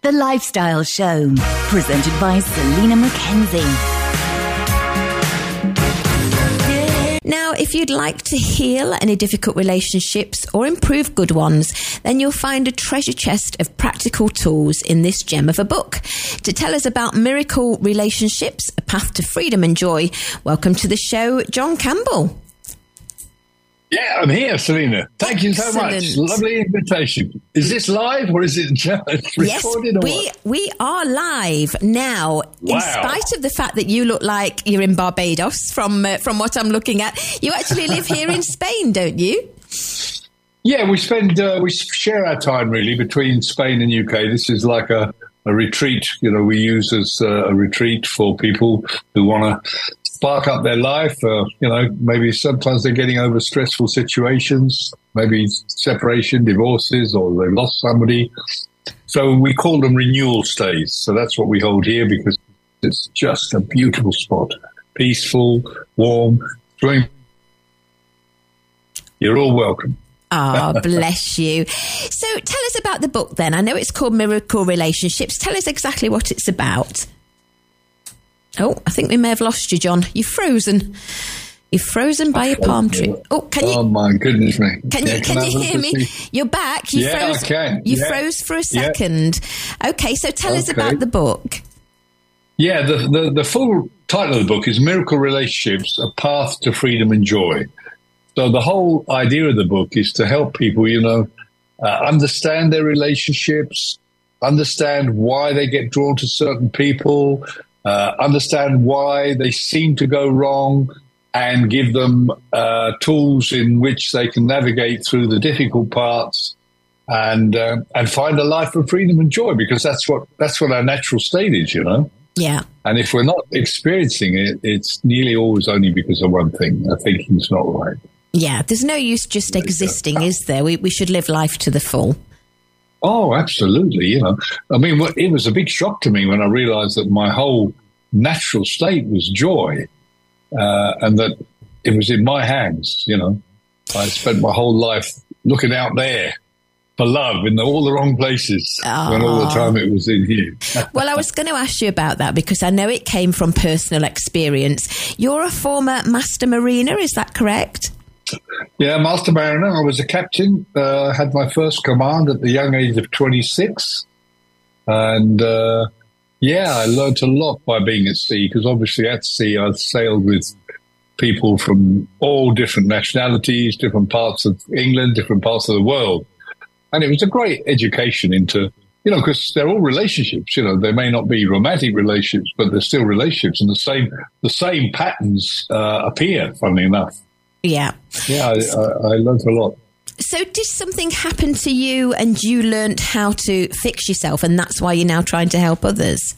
The Lifestyle Show, presented by Selena McKenzie. Now, if you'd like to heal any difficult relationships or improve good ones, then you'll find a treasure chest of practical tools in this gem of a book. To tell us about Miracle Relationships, A Path to Freedom and Joy, welcome to the show, John Campbell. Yeah, I'm here, Selena. Thank you so much. Lovely invitation. Is this live or is it just recorded? Yes, we are live now. Wow. In spite of the fact that you look like you're in Barbados from what I'm looking at, you actually live here in Spain, don't you? Yeah, we share our time really between Spain and UK. This is like a retreat, we use as a retreat for people who want to spark up their life. Maybe sometimes they're getting over stressful situations, maybe separation, divorces, or they've lost somebody. So we call them renewal stays. So that's what we hold here because it's just a beautiful spot. Peaceful, warm, swimming. You're all welcome. Oh, bless you. So tell us about the book then. I know it's called Miracle Relationships. Tell us exactly what it's about. Oh, I think we may have lost you, John. You've frozen. You're frozen by a palm tree. Oh, can you? Oh my goodness me! Can you hear me? You're back. I can. You froze for a second. Yeah. Okay, so tell us about the book. Yeah, the full title of the book is Miracle Relationships: A Path to Freedom and Joy. So the whole idea of the book is to help people, understand their relationships, understand why they get drawn to certain people. Understand why they seem to go wrong and give them tools in which they can navigate through the difficult parts and find a life of freedom and joy, because that's what our natural state is, Yeah. And if we're not experiencing it, it's nearly always only because of one thing. Our thinking's not right. Yeah, there's no use just existing, is there? We should live life to the full. Oh, absolutely. I mean, it was a big shock to me when I realized that my whole natural state was joy, and that it was in my hands. I spent my whole life looking out there for love in all the wrong places when all the time it was in here. Well, I was going to ask you about that because I know it came from personal experience. You're a former master mariner, is that correct? Yeah, master mariner. I was a captain, had my first command at the young age of 26. And, I learned a lot by being at sea, because obviously at sea I sailed with people from all different nationalities, different parts of England, different parts of the world. And it was a great education into, because they're all relationships. They may not be romantic relationships, but they're still relationships. And the same patterns appear, funnily enough. Yeah. Yeah, I learned a lot. So did something happen to you and you learned how to fix yourself, and that's why you're now trying to help others?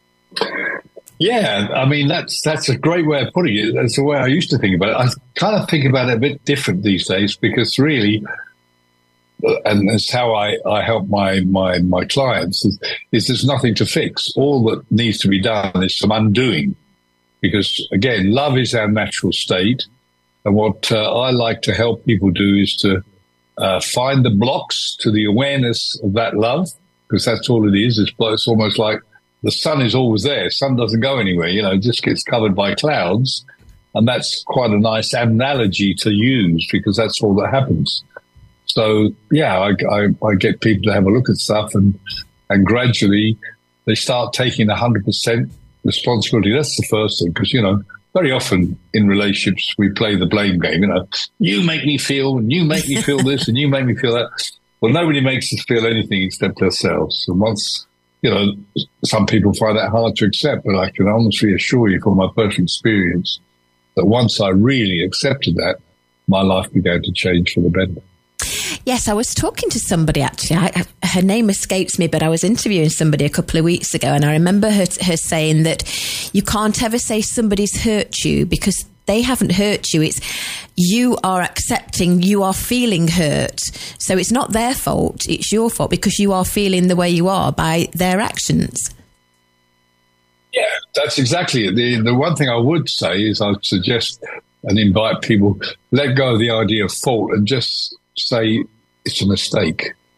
Yeah, I mean, that's a great way of putting it. That's the way I used to think about it. I kind of think about it a bit different these days, because really, and that's how I help my clients, is there's nothing to fix. All that needs to be done is some undoing, because, again, love is our natural state. And what I like to help people do is to find the blocks to the awareness of that love, because that's all it is. It's almost like the sun is always there. The sun doesn't go anywhere, it just gets covered by clouds. And that's quite a nice analogy to use, because that's all that happens. So, yeah, I get people to have a look at stuff and gradually they start taking 100% responsibility. That's the first thing, because, very often in relationships, we play the blame game. You make me feel, and you make me feel this, and you make me feel that. Well, nobody makes us feel anything except ourselves. And once, some people find that hard to accept, but I can honestly assure you from my personal experience that once I really accepted that, my life began to change for the better. Yes, I was talking to somebody, actually. Her name escapes me, but I was interviewing somebody a couple of weeks ago, and I remember her saying that you can't ever say somebody's hurt you because they haven't hurt you. It's you are accepting, you are feeling hurt. So it's not their fault, it's your fault, because you are feeling the way you are by their actions. Yeah, that's exactly it. The one thing I would say is I'd suggest and invite people, let go of the idea of fault and just say it's a mistake.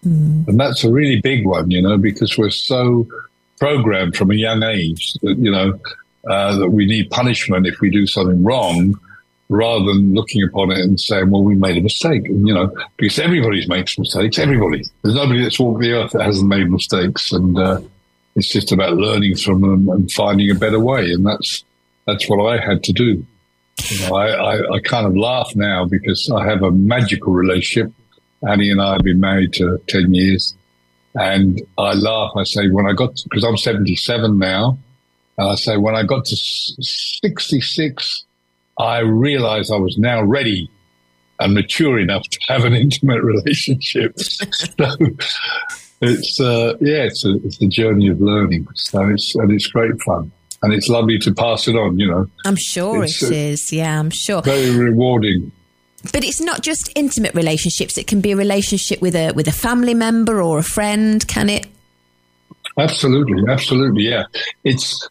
And that's a really big one, because we're so programmed from a young age that, that we need punishment if we do something wrong, rather than looking upon it and saying, well, we made a mistake. And, because everybody makes mistakes, everybody. There's nobody that's walked the earth that hasn't made mistakes. And it's just about learning from them and finding a better way. And that's what I had to do. I kind of laugh now because I have a magical relationship. Annie and I have been married to 10 years. And I laugh. I say, because I'm 77 now, and I say, when I got to 66, I realized I was now ready and mature enough to have an intimate relationship. So it's a journey of learning. So it's great fun, and it's lovely to pass it on. I'm sure it is. Yeah, I'm sure. Very rewarding. But it's not just intimate relationships. It can be a relationship with a family member or a friend, can it? Absolutely, yeah. It's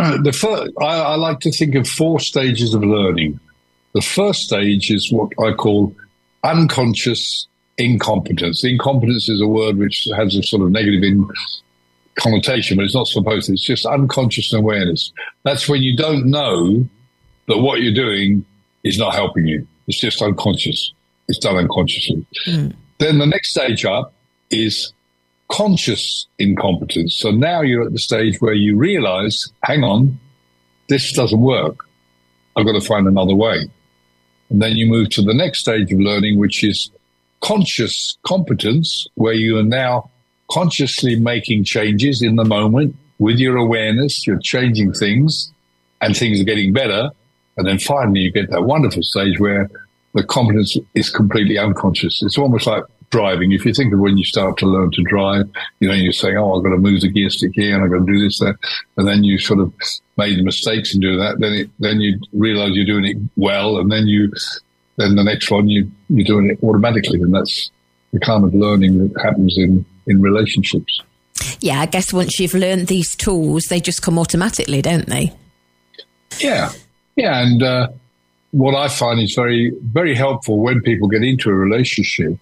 I like to think of 4 stages of learning. The first stage is what I call unconscious incompetence. Incompetence is a word which has a sort of negative connotation, but it's not supposed to. It's just unconscious awareness. That's when you don't know that what you're doing is not helping you. It's just unconscious. It's done unconsciously. Then the next stage up is conscious incompetence. So now you're at the stage where you realize, hang on, this doesn't work. I've got to find another way. And then you move to the next stage of learning, which is conscious competence, where you are now consciously making changes in the moment with your awareness. You're changing things and things are getting better. And then finally you get that wonderful stage where the competence is completely unconscious. It's almost like driving. If you think of when you start to learn to drive, you're saying, oh, I've got to move the gear stick here and I've got to do this, that. And then you sort of made mistakes in doing that. Then you realize you're doing it well. And then the next one, you're doing it automatically. And that's the kind of learning that happens in relationships. Yeah, I guess once you've learned these tools, they just come automatically, don't they? Yeah. Yeah. And what I find is very, very helpful when people get into a relationship.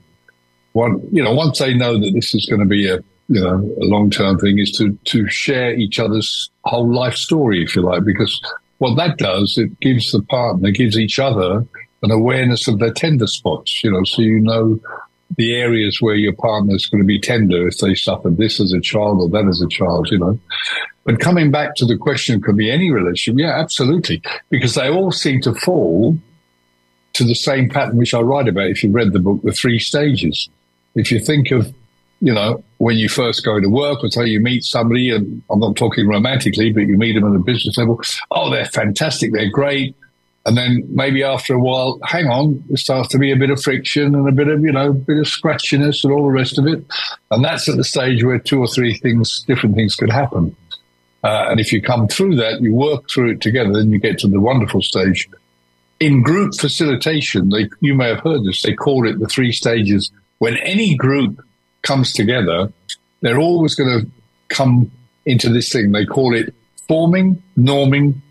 Once they know that this is going to be a long-term thing, is to share each other's whole life story, if you like, because what that does, it gives the partner, gives each other an awareness of their tender spots, so the areas where your partner's going to be tender if they suffered this as a child or that as a child, But coming back to the question, could be any relationship, yeah, absolutely, because they all seem to fall to the same pattern which I write about if you've read the book, The 3 Stages. If you think of, when you first go to work or so you meet somebody, and I'm not talking romantically, but you meet them at a business level, oh, they're fantastic, they're great. And then maybe after a while, hang on, there starts to be a bit of friction and a bit of scratchiness and all the rest of it. And that's at the stage where 2 or 3 different things could happen. And if you come through that, you work through it together, then you get to the wonderful stage. In group facilitation, you may have heard this, they call it the 3 stages. When any group comes together, they're always going to come into this thing. They call it forming, norming.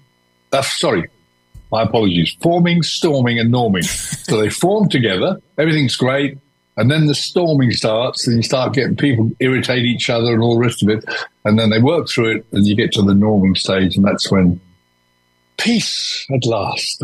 My apologies. Forming, storming, and norming. So they form together. Everything's great. And then the storming starts, and you start getting people irritate each other and all the rest of it. And then they work through it, and you get to the norming stage, and that's when peace at last.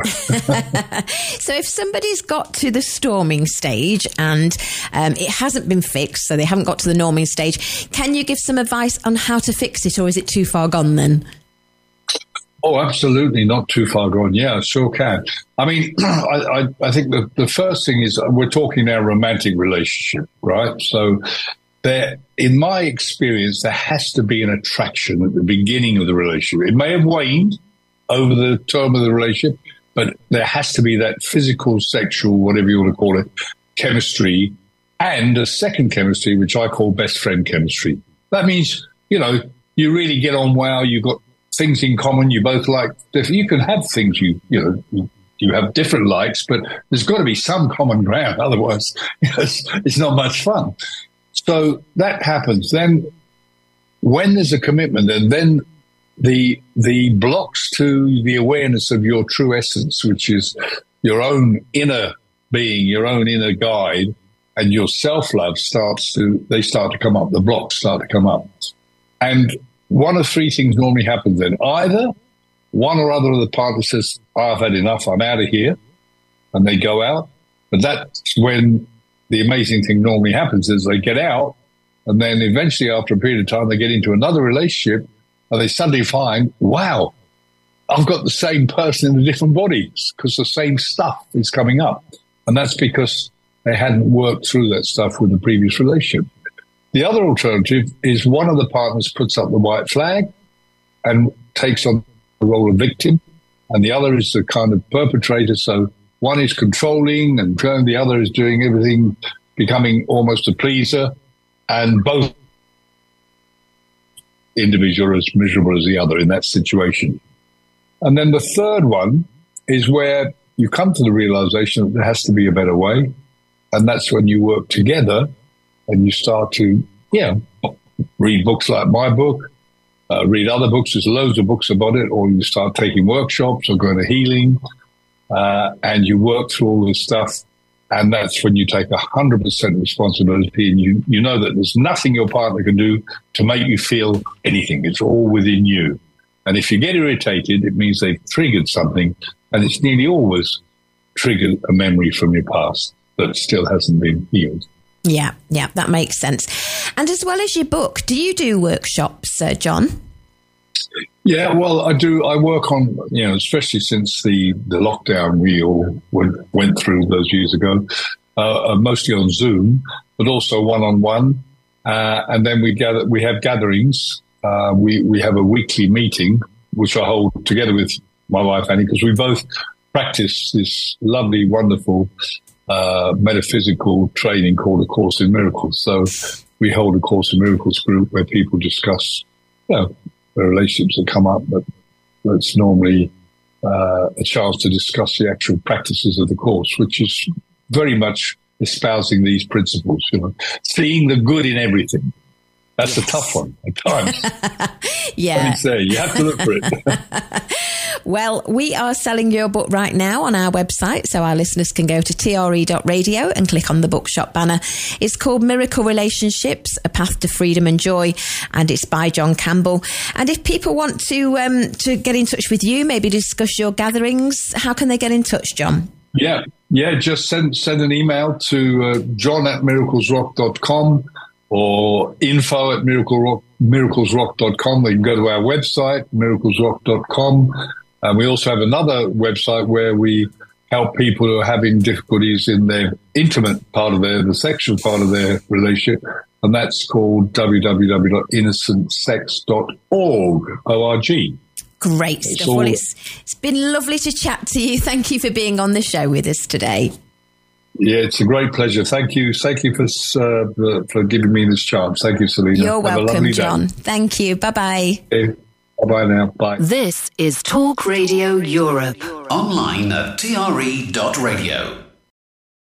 So if somebody's got to the storming stage and it hasn't been fixed, so they haven't got to the norming stage, can you give some advice on how to fix it, or is it too far gone then? Oh, absolutely not too far gone. Yeah, I sure can. I mean, I think the first thing is we're talking now romantic relationship, right? So in my experience, there has to be an attraction at the beginning of the relationship. It may have waned over the term of the relationship, but there has to be that physical, sexual, whatever you want to call it, chemistry, and a second chemistry, which I call best friend chemistry. That means, you really get on well, you've got things in common, you both like, you can have things you have different likes, but there's got to be some common ground, otherwise it's not much fun. So that happens. Then when there's a commitment, and then the blocks to the awareness of your true essence, which is your own inner being, your own inner guide, and your self-love start to come up, the blocks start to come up. And one of three things normally happens then. Either one or other of the partners says, I've had enough, I'm out of here, and they go out. But that's when the amazing thing normally happens is they get out, and then eventually after a period of time, they get into another relationship, and they suddenly find, wow, I've got the same person in a different body because the same stuff is coming up. And that's because they hadn't worked through that stuff with the previous relationship. The other alternative is one of the partners puts up the white flag and takes on the role of victim, and the other is the kind of perpetrator. So one is controlling and the other is doing everything, becoming almost a pleaser, and both individual are as miserable as the other in that situation. And then the third one is where you come to the realization that there has to be a better way. And that's when you work together and you start to, read books like my book, read other books. There's loads of books about it, or you start taking workshops or going to healing, and you work through all this stuff. And that's when you take 100% responsibility, and you know that there's nothing your partner can do to make you feel anything. It's all within you. And if you get irritated, it means they've triggered something, and it's nearly always triggered a memory from your past that still hasn't been healed. Yeah, that makes sense. And as well as your book, do you do workshops, John? Yeah, well, I do. I work on, especially since the lockdown we all went through those years ago, mostly on Zoom, but also one-on-one. And then we have gatherings. We have a weekly meeting, which I hold together with my wife, Annie, because we both practice this lovely, wonderful metaphysical training called A Course in Miracles. So we hold a Course in Miracles group where people discuss, the relationships that come up, but it's normally a chance to discuss the actual practices of the Course, which is very much espousing these principles, seeing the good in everything. That's a tough one at times. Yeah. You have to look for it. Well, we are selling your book right now on our website, so our listeners can go to tre.radio and click on the bookshop banner. It's called Miracle Relationships, A Path to Freedom and Joy, and it's by John Campbell. And if people want to get in touch with you, maybe discuss your gatherings, how can they get in touch, John? Yeah, just send an email to john@miraclesrock.com or info@miraclesrock.com. They can go to our website, miraclesrock.com. And we also have another website where we help people who are having difficulties in their intimate part of the sexual part of their relationship. And that's called www.innocentsex.org, O-R-G. Great stuff. Well, it's been lovely to chat to you. Thank you for being on the show with us today. Yeah, it's a great pleasure. Thank you. Thank you for giving me this chance. Thank you, Selena. You're welcome, John. Thank you. Bye-bye. Okay. Bye-bye now. Bye. This is Talk Radio Europe. Online at tre.radio.